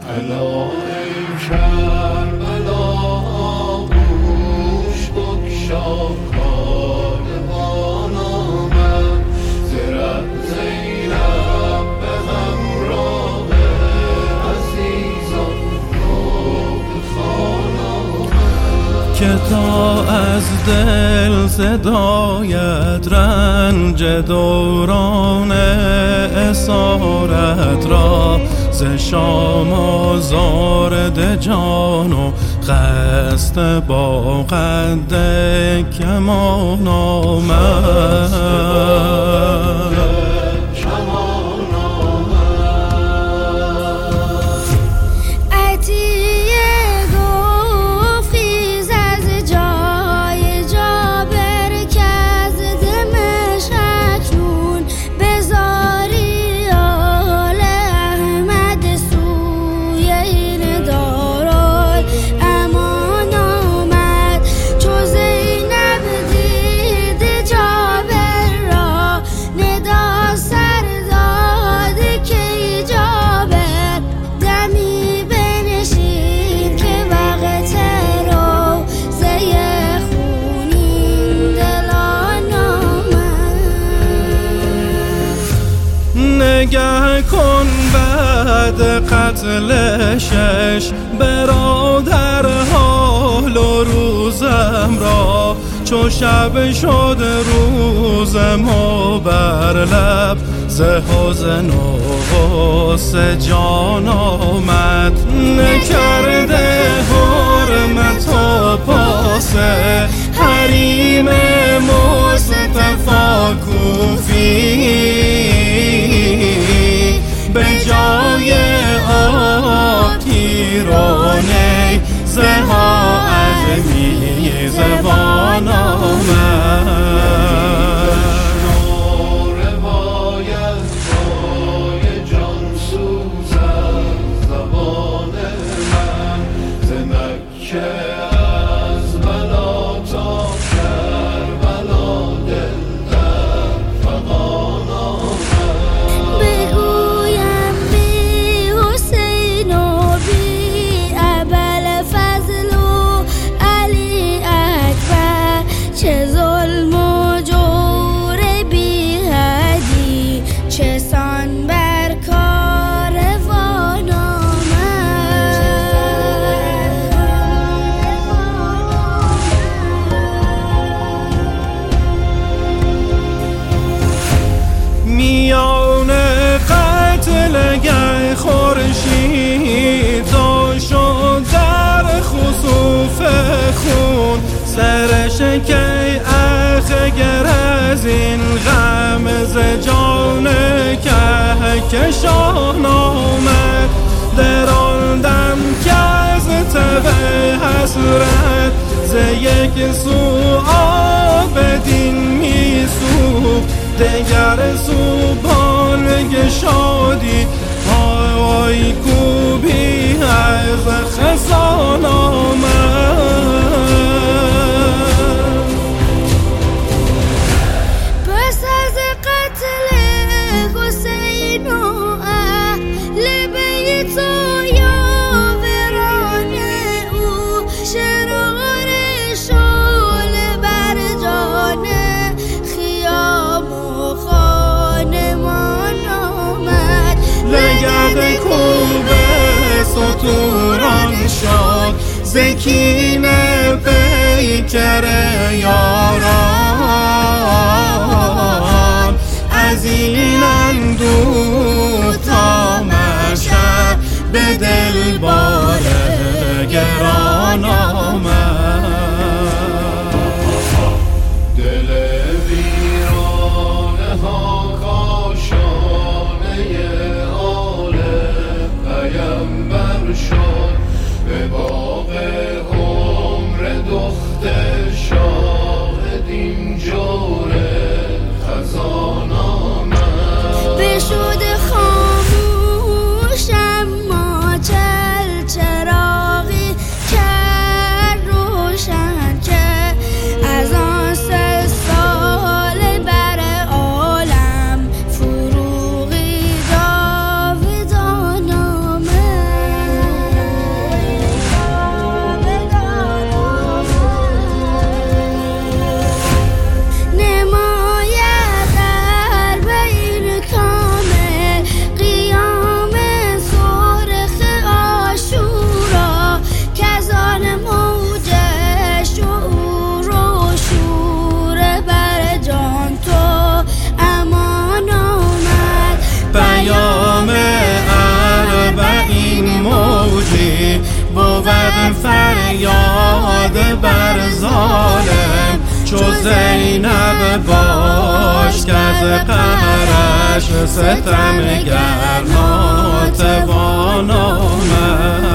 الا ای کربلا آغوش بگشا کاروان آمد زرق زینب به همراه عزیزان رو به خان آمد که تا از دل صدایت رنج دوران اسارت را ز شام آزارد جان و قصد با قد کمان آمد. نگه کن بعد قتل 6 برادر حال و روزم را چو شب شد روز ما بر لب ز حزن و غصه جان آمد نکرده حرمت و پاسه حریم مصطفی کوفی به جای آب تیرانه زها از میزبان آمد. روایت جای جان سوزد زبان من ز مکه از بلا تا کربلا دل در فغان آمد. بگویم بی حسین و بی ابوالفضل و علی اکبر چه ظلم و جور بی حدی چه سان بر کاروان میان قتل گه خورشید داشت و در خسوف خون سرش کی اخگر از این غم ز جان کهکشان آمد. در آن دم که از تب حسرت ز یک سو آبدین می سوخت دگر سو بالگ شادی پای کوبی از خزان آمد. پس از قتل حسین و اهل بیت و یاوران او شرار شعله بر جان خیام و خانمان آمد. لگد کوبه ستوران شد ز کین پیکر یاران از این اندوه تا مشهد به دل بار گران آمد. دل ویرانه ها کاشانه آل پیمبر شد به باغ عمر دخت شاهدین چو زینب باش که از قهرش ستمگر ناتوان آمد.